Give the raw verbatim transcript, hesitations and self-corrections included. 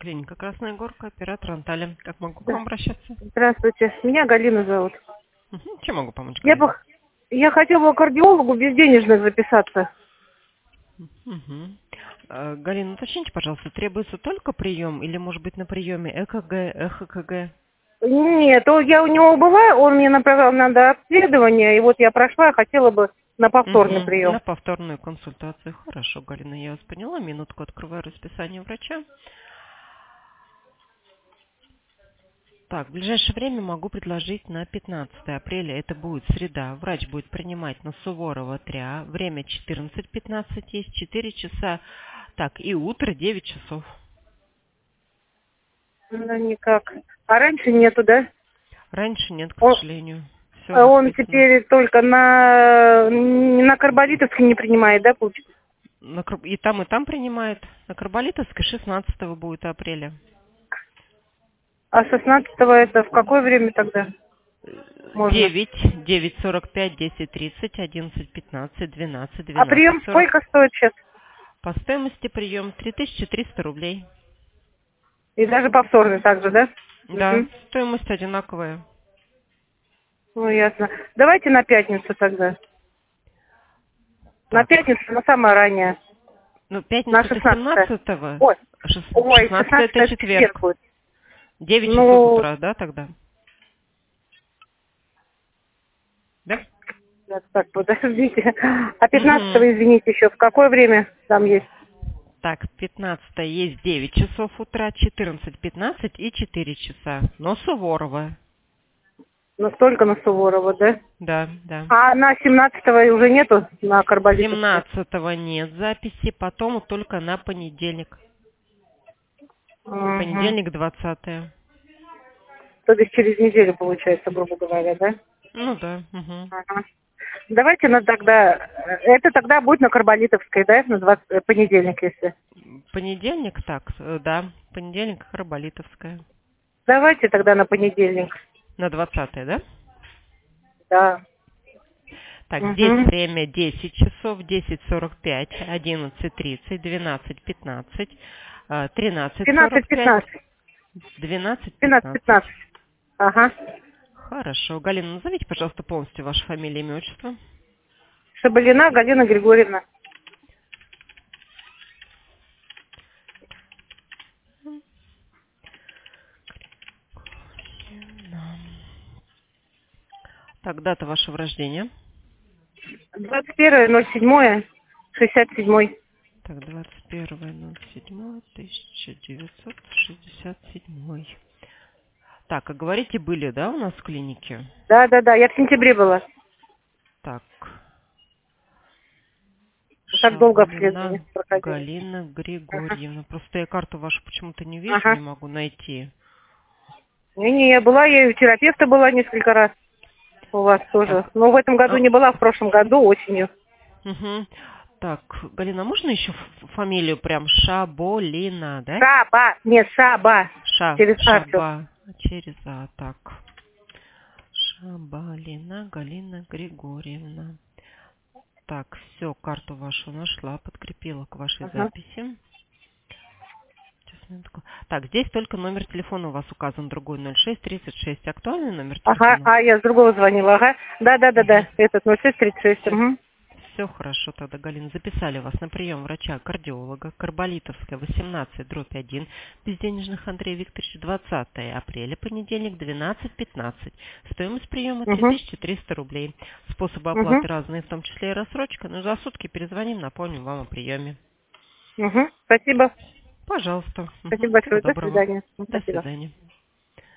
Клиника Красная Горка, оператор Анталия. Как могу к вам обращаться? Здравствуйте, меня Галина зовут. Угу. Чем могу помочь, Я, Галина? бы, я хотела к кардиологу безденежно записаться. Угу. А, Галина, уточните, пожалуйста, требуется только прием или, может быть, на приеме ЭКГ, ЭХКГ? Нет, о, я у него была, он мне направил на обследование, и вот я прошла, хотела бы на повторный Угу. прием. На повторную консультацию. Хорошо, Галина, я вас поняла. Минутку открываю расписание врача. Так, в ближайшее время могу предложить на пятнадцатое апреля, это будет среда. Врач будет принимать на Суворова три А, время четырнадцать пятнадцать есть, четыре часа. Так, и утро девять часов. Ну, никак. А раньше нету, да? Раньше нет, к Он, сожалению. Все а он расписано. теперь только на, на Карболитовской не принимает, да, получается? На Кар- И там, и там принимает. На Карболитовской шестнадцатого будет апреля. А шестнадцатого это в какое время тогда можно? девять, девять сорок пять, десять тридцать, одиннадцать пятнадцать, двенадцать, А двенадцать прием сорок. сколько стоит сейчас? По стоимости прием три тысячи триста рублей. И даже повторный также, да? Да, Угу. стоимость одинаковая. Ну, ясно. Давайте на пятницу тогда. На Так, пятницу, на самое раннее. ну, На пятница это шестнадцатое. семнадцатого, Ой, ой, шестнадцатое это шестнадцатое это четверг четверг. будет. девять часов Ну, утра, да, тогда? Да? так, так, подождите. А Угу. пятнадцатого, извините, еще в какое время там есть? Так, пятнадцатое есть девять часов утра, четырнадцать пятнадцать и четыре часа. Но Суворова. Настолько на Суворова, да? Да, да. А на семнадцатого уже нету на Карболитовской? семнадцатого нет записи, потом только на понедельник. Угу. Понедельник двадцатое. То есть через неделю, получается, грубо говоря, да? Ну да. Угу. Ага. Давайте на тогда, это тогда будет на Карболитовской, да, на двадцатый понедельник, если. Понедельник, так, э, да. Понедельник Харболитовская. Давайте тогда на понедельник. На двадцатое, да? Да. Так, здесь Угу. время десять часов, десять сорок пять, одиннадцать тридцать, двенадцать пятнадцать, э, тринадцать Пятнадцать сорок пять, пятнадцать. двенадцать Пятнадцать пятнадцать. пятнадцать. Ага. Хорошо. Галина, назовите, пожалуйста, полностью ваша фамилия, имя, отчество. Шабалина Галина Григорьевна. Так, дата вашего рождения. двадцать первое ноль седьмое шестьдесят седьмой. Так, двадцать первое ноль седьмое тысяча девятьсот шестьдесят седьмой. Так, а говорите, были, да, у нас в клинике? Да, да, да. Я в сентябре была. Так, Так долго Шабалина обследование проходили. Галина Ага. Григорьевна. Просто я карту вашу почему-то не вижу, не Ага. могу найти. Не-не, я была, я и у терапевта была несколько раз. У вас тоже. Так, Но в этом году а, не была, в прошлом году осенью. угу. Так, Галина, можно еще ф- фамилию прям Шаболина, да? Шаба. Нет, Шаба. Ша, Через А всё. Шаба, через А, так. Шабалина Галина Григорьевна. Так, все, карту вашу нашла, подкрепила к вашей Ага. записи. Сейчас, минутку. Так, здесь только номер телефона у вас указан, другой ноль шесть тридцать шесть. Актуальный номер Ага, телефона? а я с другого звонила, ага. Да, да, да, Угу. да. Этот ноль шесть тридцать шесть. Все, Угу. все хорошо тогда, Галина. Записали вас на прием врача-кардиолога Карболитовская, восемнадцать, дробь один, безденежных Андрей Викторович, двадцатое апреля, понедельник, двенадцать пятнадцать. Стоимость приема три Угу. тысячи триста рублей. Способы Угу. оплаты разные, в том числе и рассрочка, но за сутки перезвоним, напомним вам о приеме. Угу. Спасибо. Пожалуйста. Мгм. Спасибо Всего большое. До доброго. свидания. До Спасибо. свидания.